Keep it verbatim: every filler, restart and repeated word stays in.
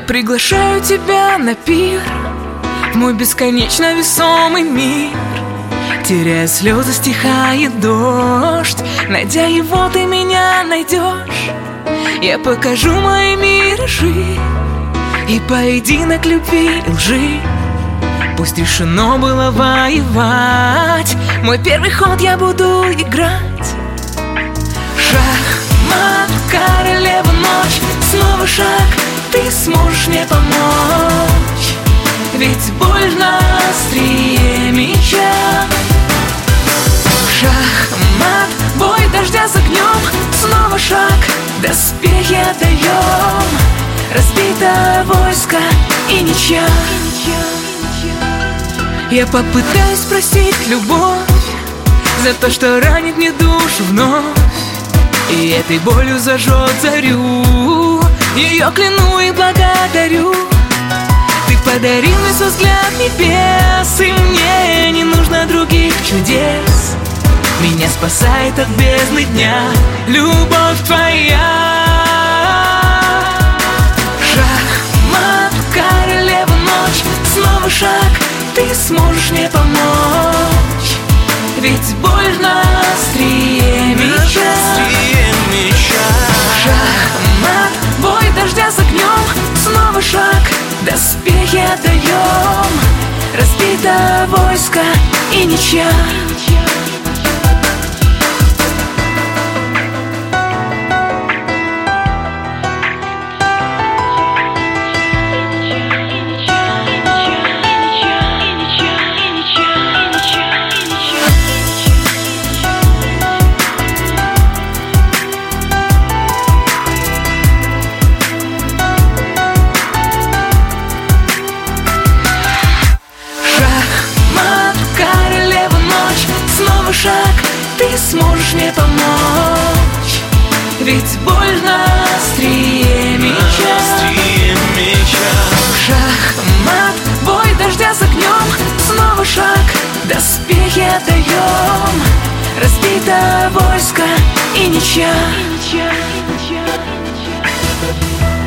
приглашаю тебя на пир, в мой бесконечно весомый мир. Теряя слезы, стихает дождь, найдя его, ты меня найдешь. Я покажу мои миражи и поединок любви и лжи. Пусть решено было воевать, мой первый ход я буду играть. Шах, мат, королева ночь, снова шаг, ты сможешь мне помочь. Ведь боль на острие меча. Шах, мат, бой дождя с огнем, снова шаг, доспехи отдаем. Разбито войско и ничья. Я попытаюсь простить любовь за то, что ранит мне душу вновь, и этой болью зажжет зарю. Ее кляну и благодарю. Ты подарил мне свой взгляд небес, и мне не нужно других чудес. Меня спасает от бездны дня любовь твоя. Шах, королева ночь, снова шаг, ты сможешь мне помочь. Ведь боль на острие меча. Шахмат, бой дождя с огнем, снова шаг, доспехи отдаем. Разбито войско и ничья. Шаг, ты сможешь мне помочь. Ведь боль на острие меча. Шахмат, бой дождя с огнем, снова шаг, доспехи отдаем. Разбито войско и ничья.